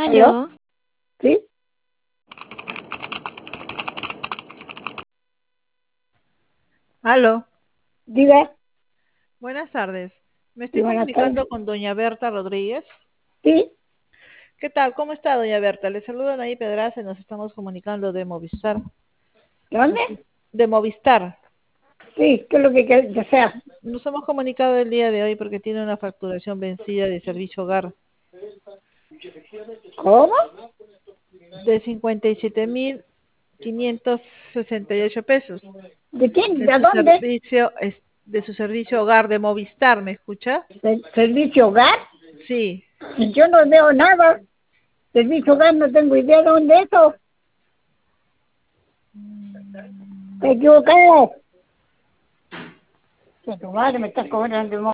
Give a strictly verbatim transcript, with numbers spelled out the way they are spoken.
¿Aló? Aló, ¿Sí? Aló, Diga. buenas tardes. Me Sí, estoy buenas tardes. comunicando con doña Berta Rodríguez. Sí, ¿Qué tal? ¿Cómo está, doña Berta? Le saluda Anaí Pedraza y nos estamos comunicando de Movistar. ¿dónde? Nos- De Movistar. Sí, ¿qué es lo que que- desea? Nos hemos comunicado el día de hoy porque tiene una facturación vencida de servicio hogar ¿Cómo? de cincuenta y siete mil quinientos sesenta y ocho pesos ¿De quién? de ¿De su dónde? servicio es- de su servicio hogar de Movistar, ¿me escucha? ¿De servicio hogar? Sí. Si yo no veo nada. Servicio hogar no tengo idea de dónde es eso. Te equivocado. Que tu madre me está cobrando.